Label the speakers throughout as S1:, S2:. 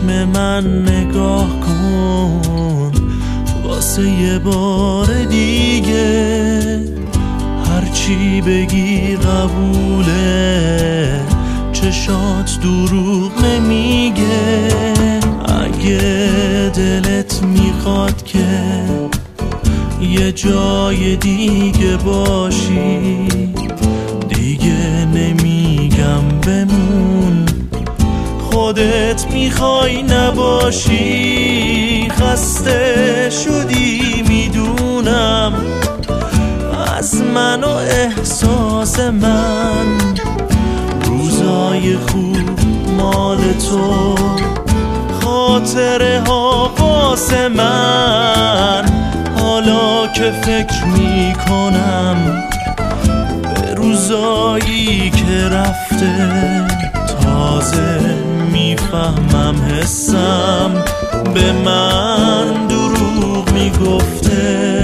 S1: چشم من نگاه کن واسه یه بار دیگه، هرچی بگی قبوله، چشات دروغ نمیگه. اگه دلت میخواد که یه جای دیگه باشی، دیگه نمیگم بمون، خودت میخوای نباشی. خسته شدی میدونم از من و احساس من، روزای خوب مال تو، خاطره ها واسه من. حالا که فکر میکنم به روزایی که رفته، تازه میفهمم حسم به من دروغ میگفته.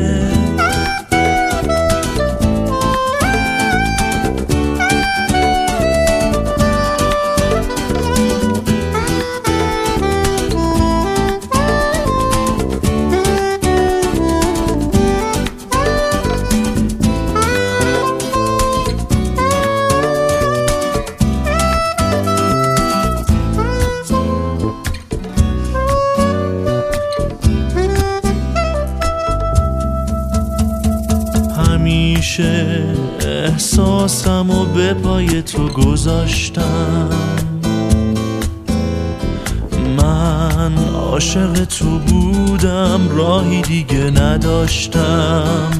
S1: همیشه احساسمو به پای تو گذاشتم، من عاشق تو بودم، راهی دیگه نداشتم.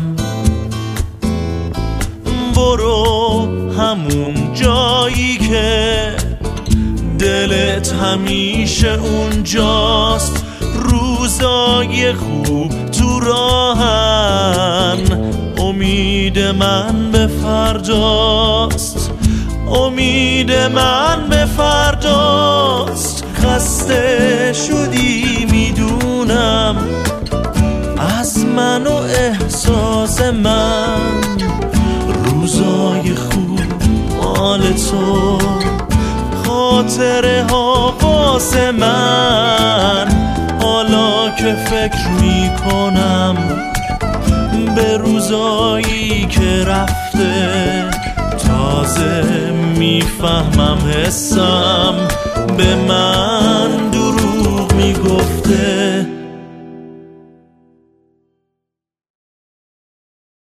S1: برو همون جایی که دلت همیشه اونجاست، روزای خوب تو راهن، امید من به فرداست، امید من به فرداست. خسته شدی میدونم از من و احساس من، روزای خوب مال تو، خاطره ها واسه من. حالا که فکر میکنم به روزایی که رفته، تازه میفهمم حسم به من دروغ میگفته.